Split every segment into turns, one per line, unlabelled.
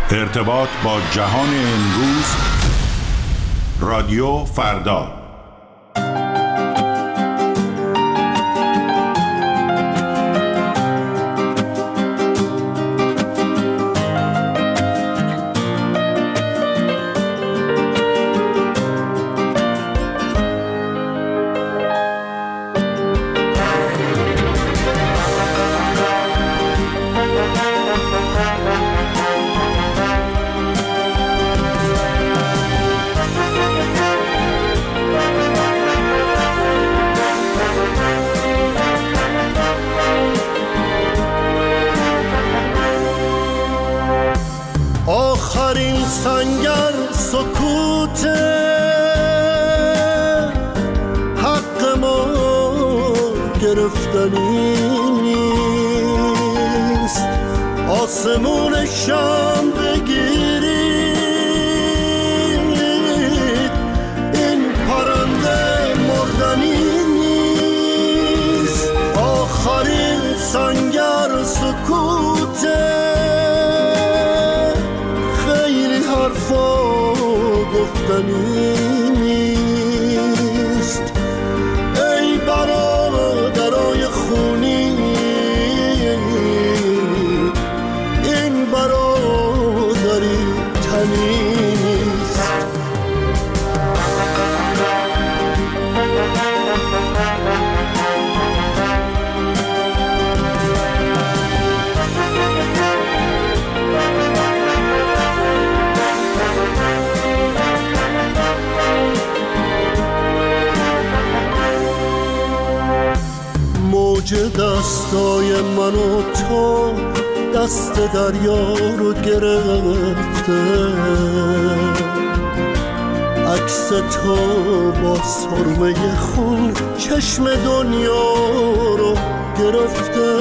ارتباط با جهان امروز. رادیو فردا.
آخرین سنگر سکوت حق ما گرفتنی نیست. آسمون شام بگیرید، این پرنده مردنی نیست. آخرین سنگر سکوت حرفا گفتنی نیست. ای برادرای خونی، این برادری تنی نیست. موج دستای من و تو دست دریا رو گرفته، عکس تو با سرمه خون چشم دنیا رو گرفته.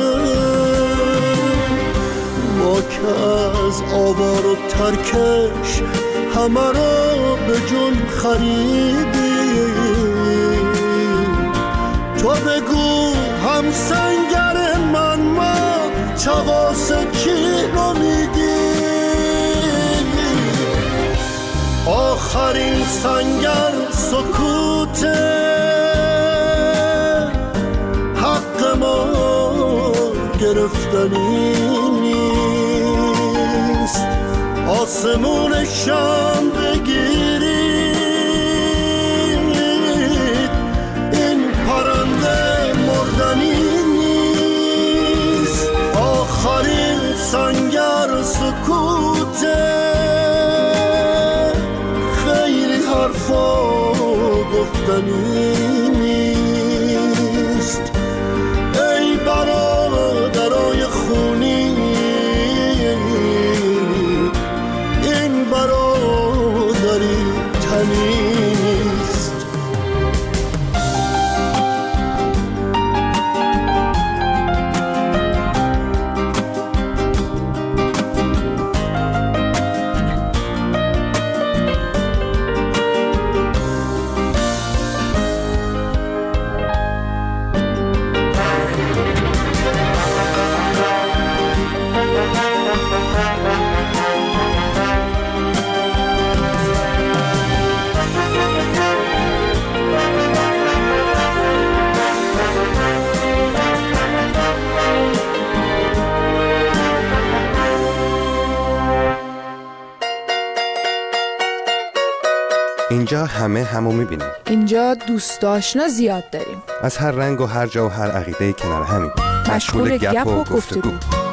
ما که از آوار و ترکش همه رو به جون خریدیم، تو بگو هم سنگر من، ما چواس کی رو میدیم. آخرین سنگر سکوت حق ما گرفتنی نیست. آسمون شام بگیرید، این پرنده مردنی نیست. آخرین سنگر سکوت خیلی حرفا گفتنی نیست. ای برادرای خونی، این برادری تنی نیست.
اینجا همو میبینیم.
اینجا دوست آشنا زیاد داریم،
از هر رنگ و هر جا و هر عقیده کنار همیم،
مشغول گپ و گفتگو.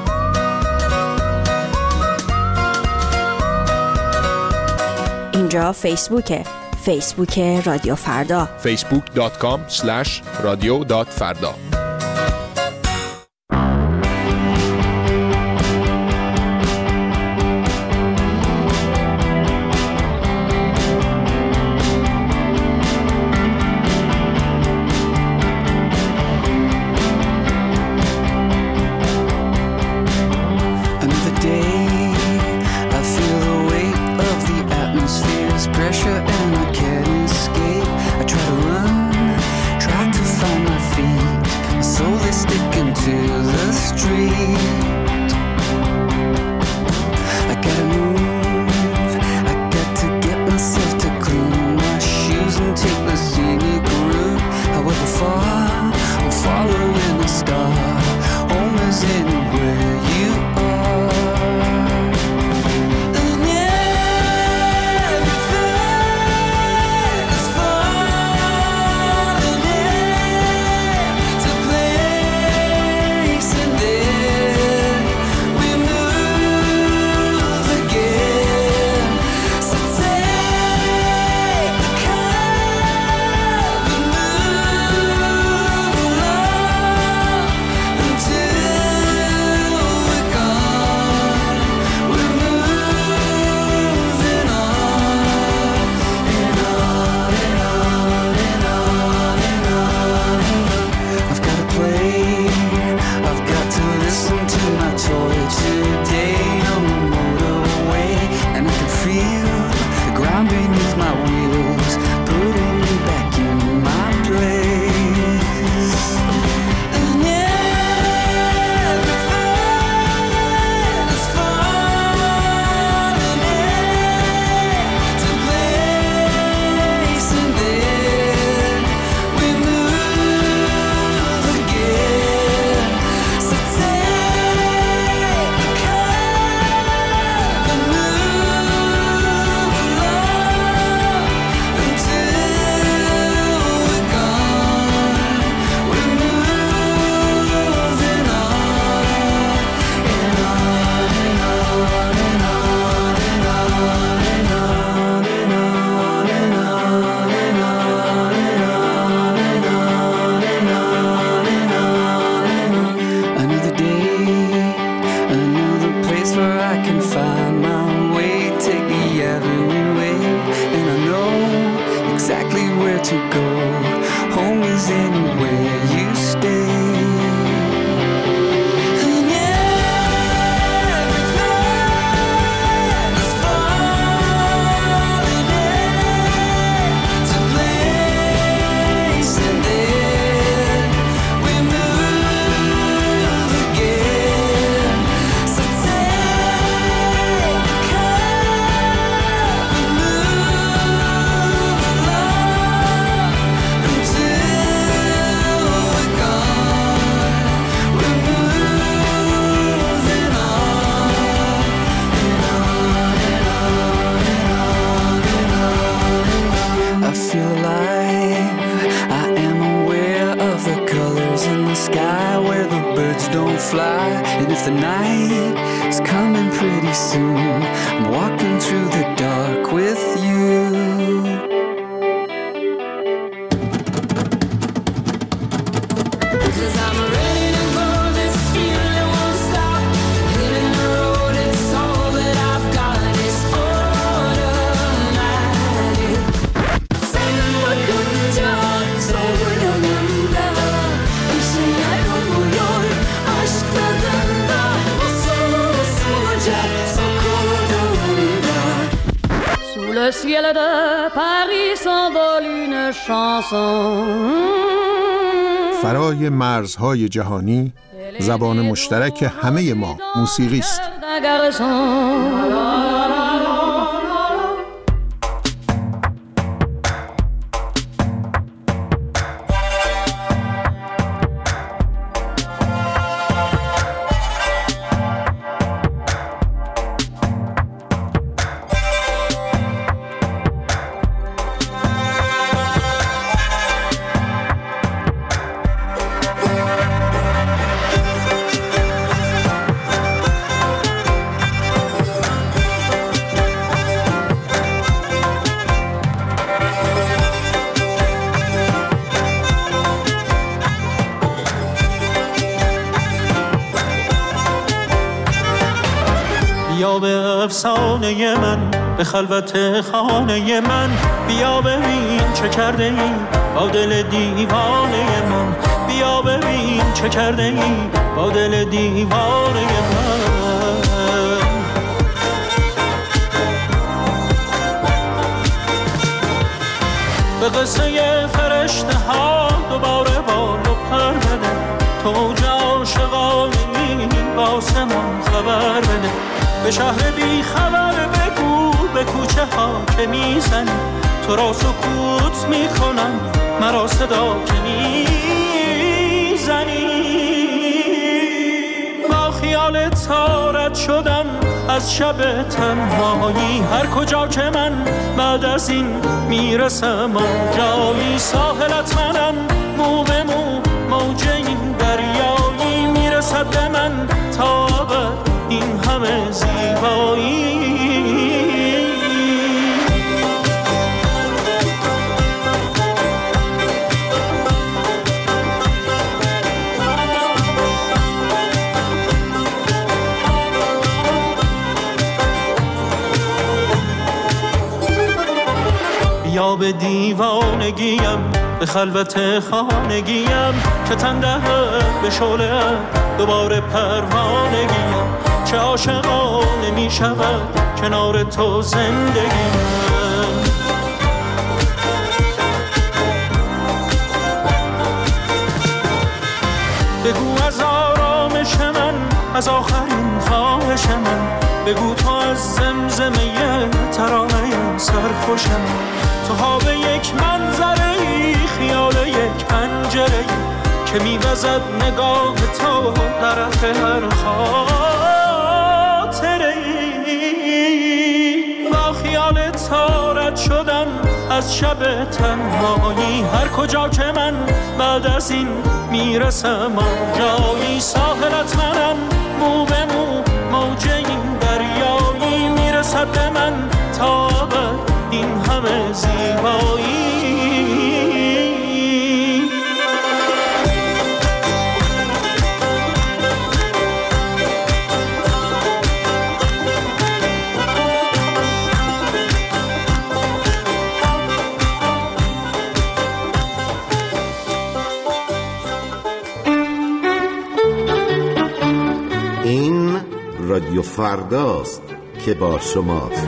اینجا فیسبوک رادیو فردا،
facebook.com/radio.farda.
Pressure and I can't escape. I try to run, try to find my feet.
to go. Home is anywhere you stay. Fly. And if the night is coming pretty soon, I'm walking through the dark with you.
Le ciel de Paris s'envole une chanson.
فرای مرزهای جهانی زبان مشترک همه ما موسیقی است.
بیا به افسانه من، به خلوت خانه من، بیا ببین چه کرده ای با دل دیوانه من، بیا ببین چه کرده ای با دل دیوانه من. به قصه فرشته ها دوباره بال و پر بده، توج عاشقانه‌ای با آسمان خبر بده، به شهر بی خبر بگو به کوچه ها که میزنی، تو را سکوت میکنم مرا صدا که میزنی. با خیال تارت شدم از شب تنهایی، هر کجا که من بعد از این میرسم آنجایی، ساحلت منم مو به مو، موج این دریایی، میرسد به من تا ابد این همه زیبایی. بیا به دیوانگیم، به خلوت خانگیم، که تن دهد به شعله دوباره پروانگیم، چه عاشقانه می شود کنار تو زندگیم. بگو از آرامش من، از آخرین خواهش من، بگو تو از زمزمه ترانه سرخوش من، تو خواب یک منظره‌ای، خیال یک پنجره‌ای که می‌وزد نگاه تو طرف هر خاطره‌ای. با خیال تارت شدم از شب تنهایی، هر کجا که من بعد از این میرسم آنجایی، ساحلت منم مو به مو، موج این دریایی، میرسد به من تا ابد این همه زیبایی.
رادیو فرداست که با شماست.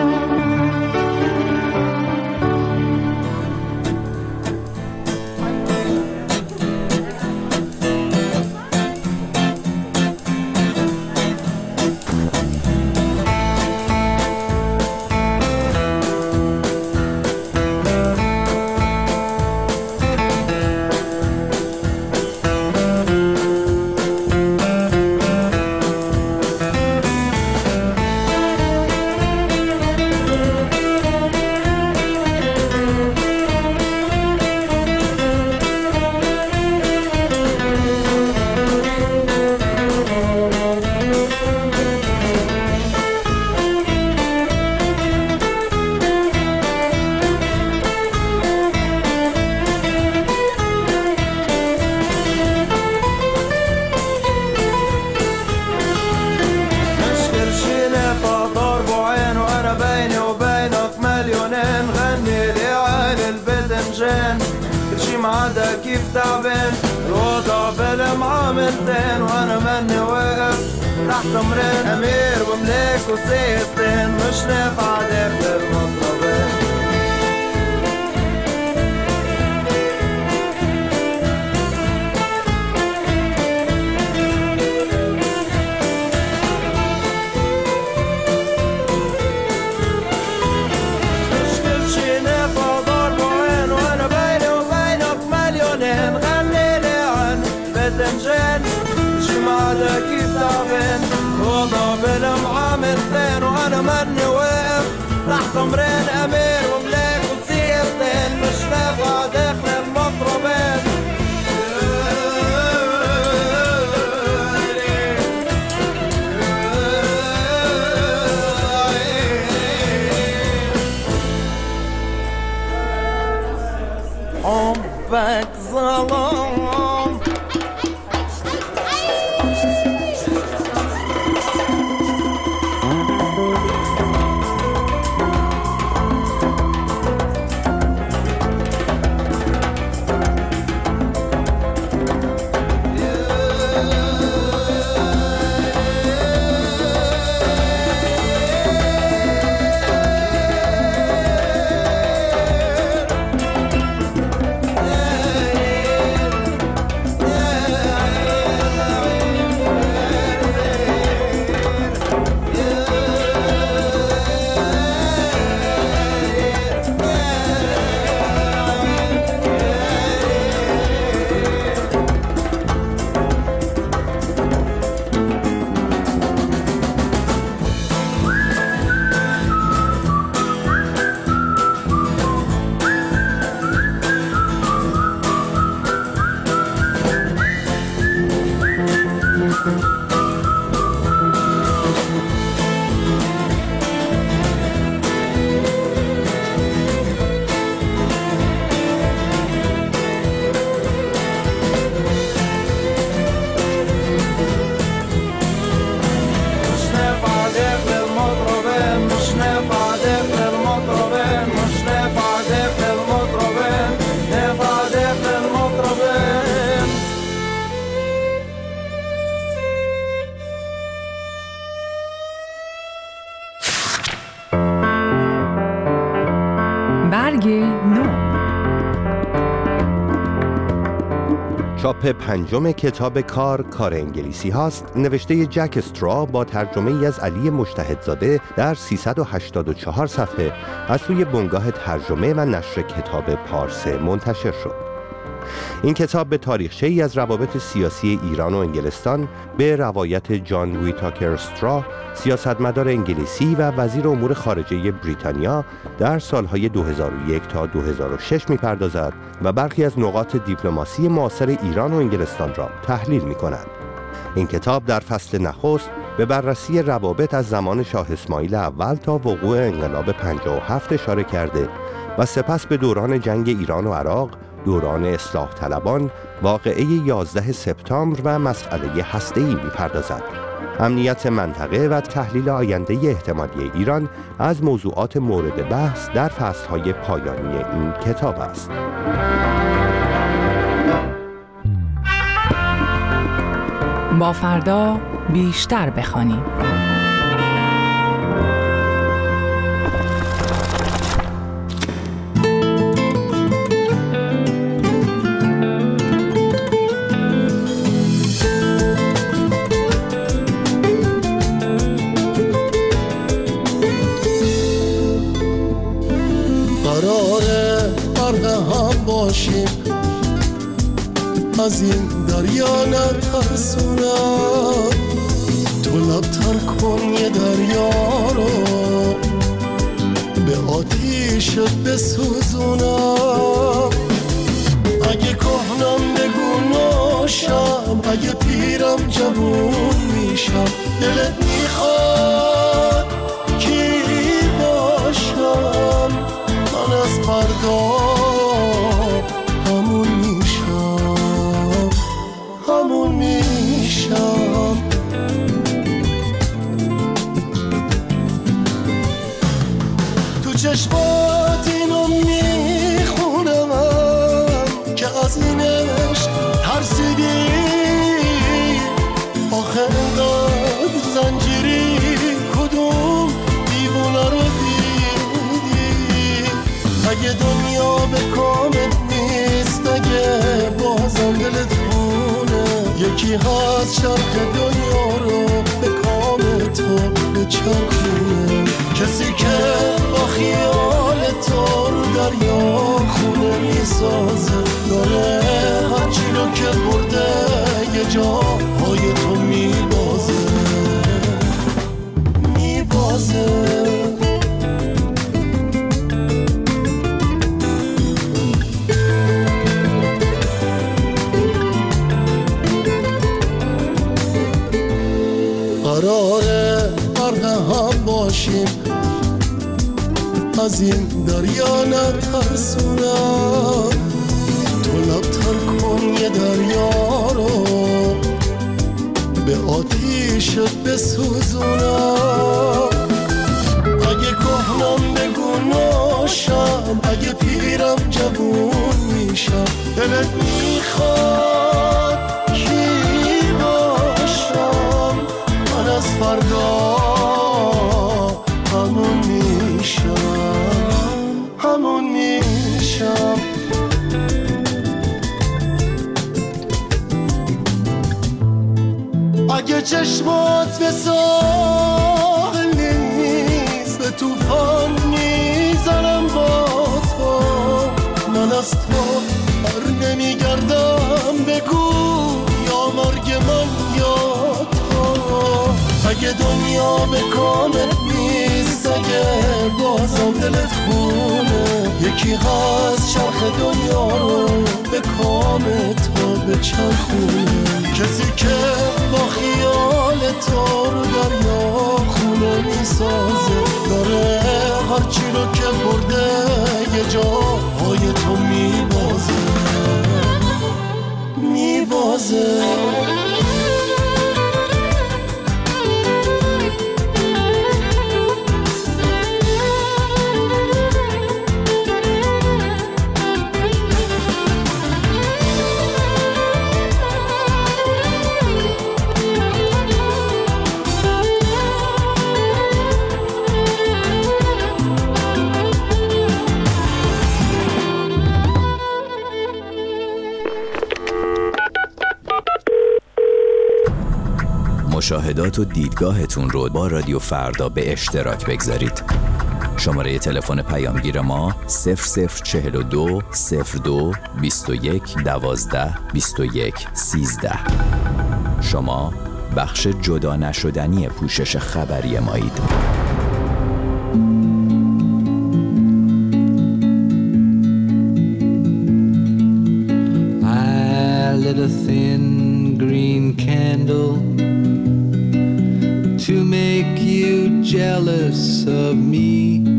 چاپ پنجم کتاب کار انگلیسی هاست، نوشته جک استرا با ترجمه ای از علی مجتهدزاده در 384 صفحه از سوی بنگاه ترجمه و نشر کتاب پارسه منتشر شد. این کتاب به تاریخچه‌ای از روابط سیاسی ایران و انگلستان به روایت جان ویتاکر استرا، سیاستمدار انگلیسی و وزیر امور خارجه بریتانیا در سالهای 2001 تا 2006 می‌پردازد و برخی از نقاط دیپلماسی معاصر ایران و انگلستان را تحلیل می‌کند. این کتاب در فصل نخست به بررسی روابط از زمان شاه اسماعیل اول تا وقوع انقلاب 57 اشاره کرده و سپس به دوران جنگ ایران و عراق، دوران اصلاح طلبان، واقعه 11 سپتامبر و مسئله هسته‌ای می‌پردازد. امنیت منطقه و تحلیل آینده احتمالی ایران از موضوعات مورد بحث در فصل‌های پایانی این کتاب است.
با فردا بیشتر بخوانیم.
باشیم، از این دریا نترسونم. تو لبتر کن یه دریا رو، به آتیشت بسوزونم. اگه کهنم بگو نوشم، اگه پیرم جوون میشم. دلت میخواد کی باشم، من از فردا همون میشم، همون میشم. تو چشمات اینو میخونم که از این عشق ترسیدی. آخه انقدر زنجیری، کدوم دیوونه رو دیدی؟ اگه دنیا به کامت نیست، اگه بازم دلت خونه، یکی هست چرخ دنیا رو به کام تو بچرخونه. کسی که با خیال تو رو دریا خونه میسازه، داره هرچی رو که برده یه جاهای تو میبازه، میبازه. قراره غرق هم باشیم، از این دریا نترسونم. تو لبتر کن یه دریا رو، به آتیشت بسوزونم. اگه کهنم بگو نوشم، اگه پیرم جوون میشم. دلت میخواد کی باشم، من از فردا همون میشم، همون میشم. اگه چشمات به ساحل نیست، به توفان میزنم با تو. من از تو بر نمیگردم، بگو یا مرگ من یا تو. اگه دنیا به کامت نیست، اگه بازم دلت خونه، یکی هست چرخ دنیا رو به کام تو بچرخونه. کسی که با خیال تو رو دریا خونه میسازه، داره هرچی رو که برده یه جاهای تو میبازه، میبازه.
مشاهدات و دیدگاهتون رو با رادیو فردا به اشتراک بگذارید. شماره تلفن پیامگیر ما 0042 02 21 12 21 13. شما بخش جدا نشدنی پوشش خبری مایید.
I lit a thin green candle to make you jealous of me,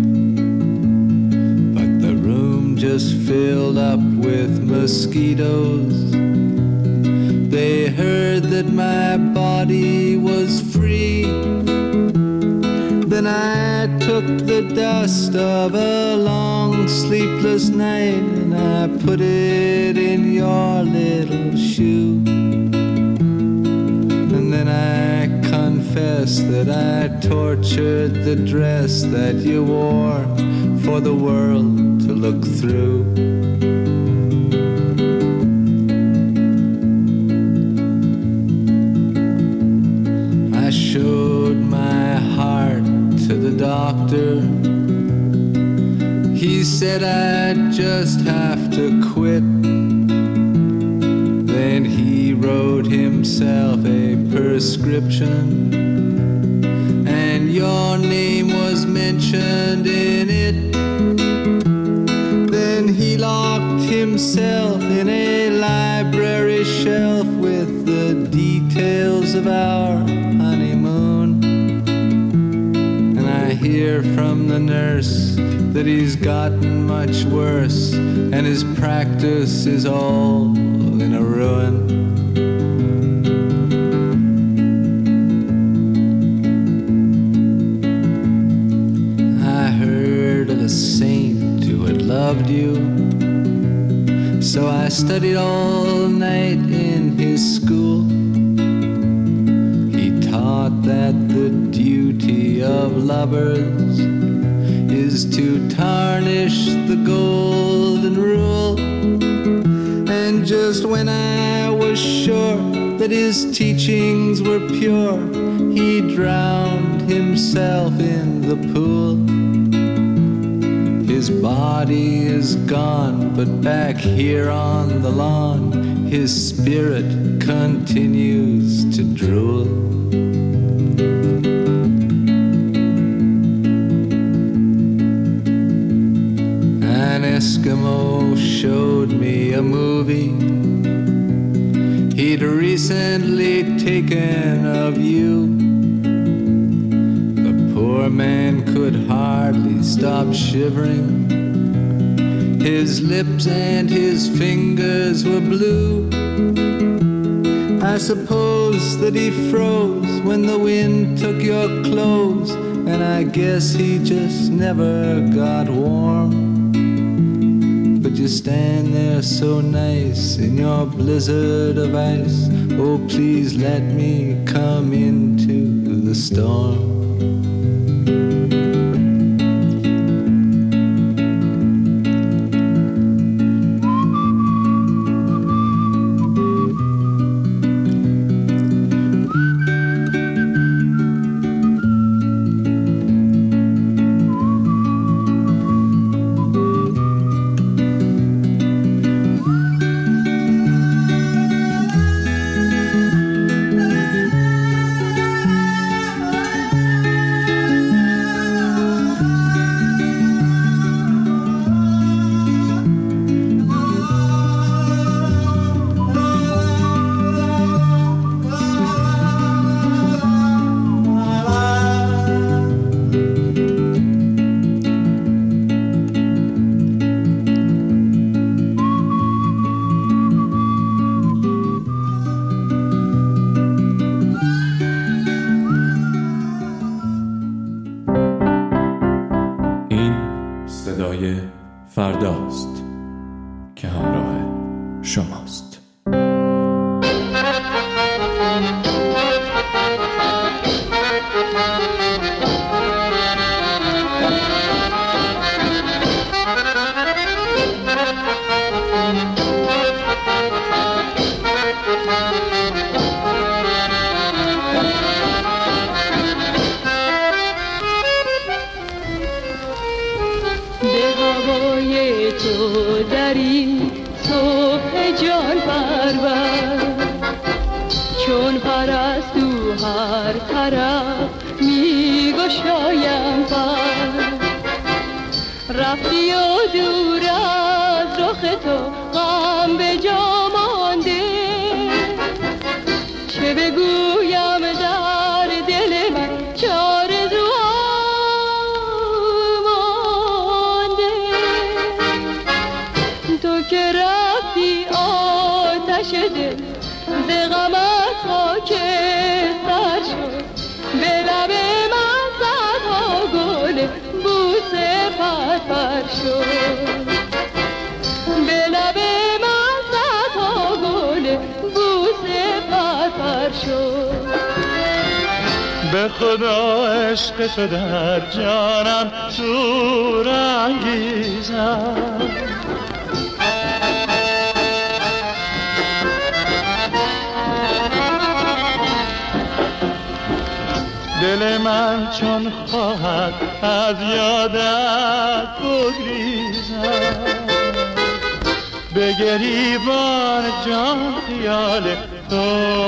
but the room just filled up with mosquitoes. They heard that my body was free. Then I took the dust of a long sleepless night and I put it in your little shoe. And then I confess that I tortured the dress that you wore for the world to look through. I showed my heart to the doctor. He said I'd just have to quit. Then he wrote himself a prescription, and your name was mentioned in it. Then he locked himself in a library shelf with the details of our honeymoon. And I hear from the nurse that he's gotten much worse, and his practice is all in a ruin. I heard of a saint who had loved you, so I studied all night in his school. He taught that the duty of lovers is to tarnish the golden rule. And just when I was sure that his teachings were pure, he drowned himself in the pool. His body is gone, but back here on the lawn, his spirit continues to drool. An Eskimo showed me a movie he'd recently taken of you. The poor man could hardly stop shivering. His lips and his fingers were blue. I suppose that he froze when the wind took your clothes, and I guess he just never got warm. But you stand there so nice in your blizzard of ice. Oh, please let me come into the storm.
فرداست که همراه شماست.
تو در این صبح جان پرور، چون پرستو هر طرف می گشایم پر. رفتی و دور از رخ تو غم به جا مانده، چه بگویم در دل من چاره که رفتی آتش دل ز غمت خاکستر شد. به لب من صدها گل بوسه پرپر شد. به لب من صدها گل بوسه پرپر شد.
به خدا عشق تو در جانم شور انگیزم. دل من چون خواهد از یادت بگریزد به گریبان جان خیال تو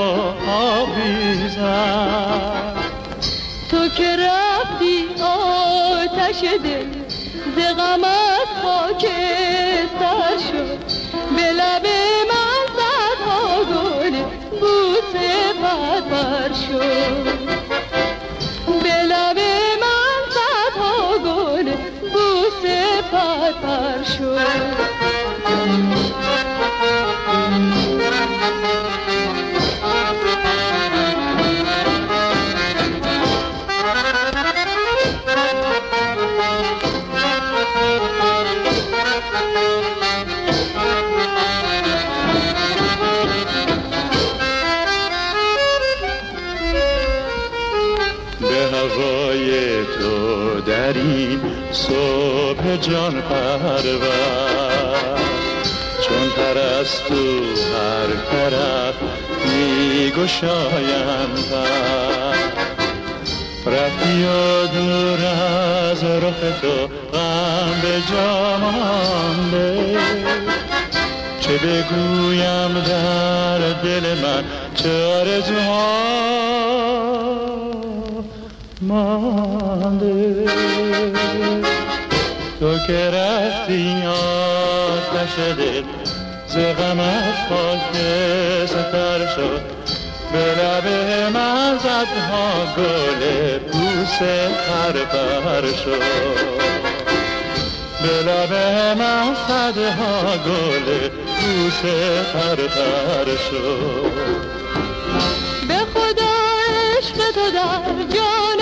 آویزد
تو که رفتی آتش دل ز غمت خاکستر شد به لب من صدها گل بوسه پرپر شد به لب من صدها گل بوسه پرپر شد
صبح جان پرور چون پرستو هر طرف می گشایند رفتی و دور از رخ تو غم به جا مانده چه بگویم در دل من چه آرزوها مانده تو که رفتی آتش دل ز غمت خاکستر شد به لب من صدها گل بوسه پرپر شد به لب من صدها گل بوسه پرپر شد
به خدا عشق تو در جان